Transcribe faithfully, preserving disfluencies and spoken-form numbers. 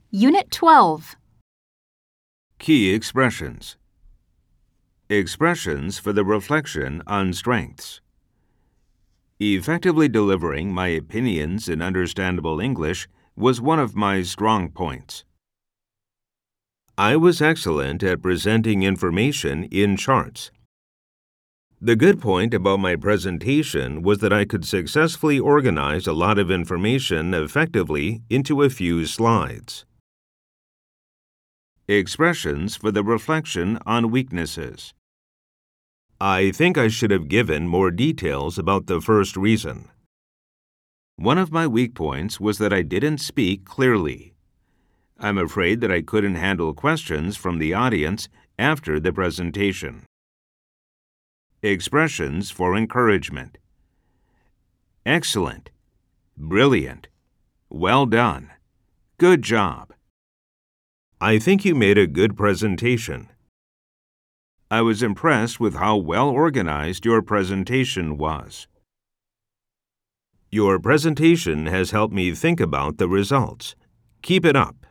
Unit twelve. Key expressions. Expressions for the reflection on strengths. Effectively delivering my opinions in understandable English was one of my strong points. I was excellent at presenting information in charts. The good point about my presentation was that I could successfully organize a lot of information effectively into a few slides. Expressions for the reflection on weaknesses. I think I should have given more details about the first reason. One of my weak points was that I didn't speak clearly. I'm afraid that I couldn't handle questions from the audience after the presentation. Expressions for encouragement. Excellent, brilliant, well done, good job. I think you made a good presentation. I was impressed with how well organized your presentation was. Your presentation has helped me think about the results. Keep it up.